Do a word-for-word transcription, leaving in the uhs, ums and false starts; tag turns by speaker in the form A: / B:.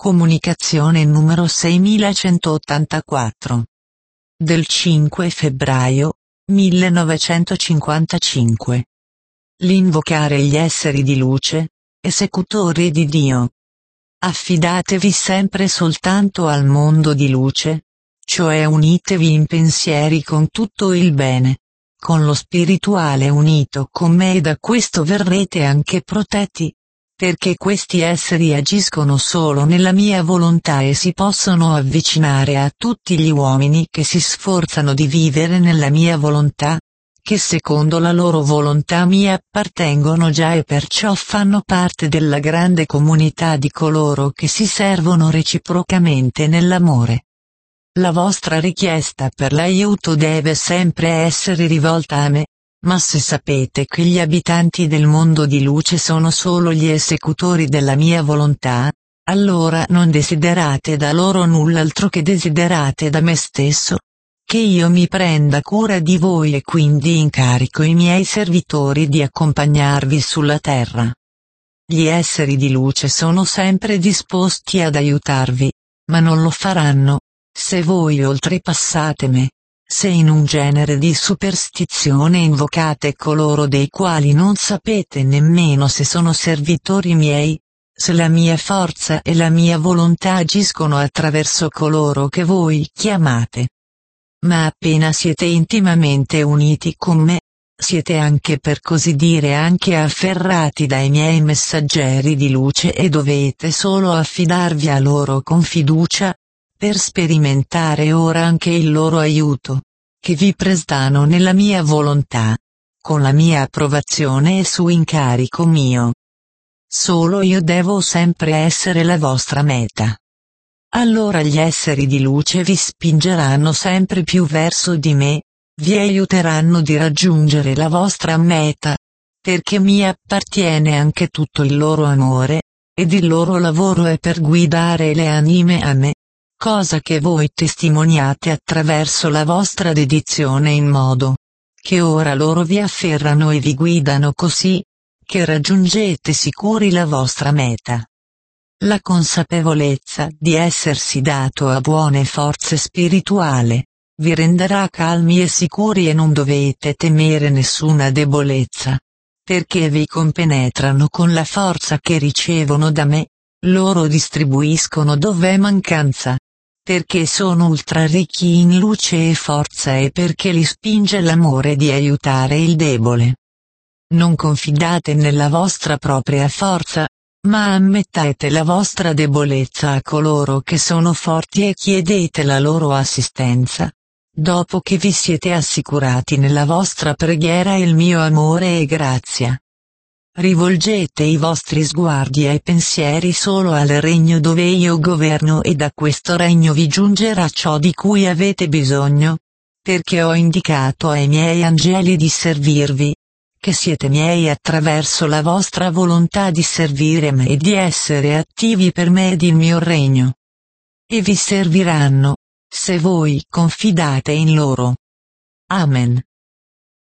A: Comunicazione numero seimilacentottantaquattro. Del cinque febbraio millenovecentocinquantacinque. L'invocare gli esseri di luce, esecutori di Dio. Affidatevi sempre soltanto al mondo di luce, cioè unitevi in pensieri con tutto il bene, con lo spirituale unito con me e da questo verrete anche protetti, perché questi esseri agiscono solo nella mia volontà e si possono avvicinare a tutti gli uomini che si sforzano di vivere nella mia volontà, che secondo la loro volontà mi appartengono già e perciò fanno parte della grande comunità di coloro che si servono reciprocamente nell'amore. La vostra richiesta per l'aiuto deve sempre essere rivolta a me, ma se sapete che gli abitanti del mondo di luce sono solo gli esecutori della mia volontà, allora non desiderate da loro null'altro che desiderate da me stesso, che io mi prenda cura di voi e quindi incarico i miei servitori di accompagnarvi sulla terra. Gli esseri di luce sono sempre disposti ad aiutarvi, ma non lo faranno, se voi oltrepassate me, se in un genere di superstizione invocate coloro dei quali non sapete nemmeno se sono servitori miei, se la mia forza e la mia volontà agiscono attraverso coloro che voi chiamate. Ma appena siete intimamente uniti con me, siete anche per così dire anche afferrati dai miei messaggeri di luce e dovete solo affidarvi a loro con fiducia, per sperimentare ora anche il loro aiuto, che vi prestano nella mia volontà, con la mia approvazione e su incarico mio. Solo io devo sempre essere la vostra meta. Allora gli esseri di luce vi spingeranno sempre più verso di me, vi aiuteranno di raggiungere la vostra meta, perché mi appartiene anche tutto il loro amore, ed il loro lavoro è per guidare le anime a me, cosa che voi testimoniate attraverso la vostra dedizione in modo che ora loro vi afferrano e vi guidano così, che raggiungete sicuri la vostra meta. La consapevolezza di essersi dato a buone forze spirituali, vi renderà calmi e sicuri e non dovete temere nessuna debolezza, perché vi compenetrano con la forza che ricevono da me, loro distribuiscono dov'è mancanza, perché sono ultra ricchi in luce e forza e perché li spinge l'amore di aiutare il debole. Non confidate nella vostra propria forza, ma ammettete la vostra debolezza a coloro che sono forti e chiedete la loro assistenza, dopo che vi siete assicurati nella vostra preghiera il mio amore e grazia. Rivolgete i vostri sguardi e pensieri solo al regno dove io governo e da questo regno vi giungerà ciò di cui avete bisogno, perché ho indicato ai miei angeli di servirvi, che siete miei attraverso la vostra volontà di servire me e di essere attivi per me ed il mio regno. E vi serviranno, se voi confidate in loro. Amen.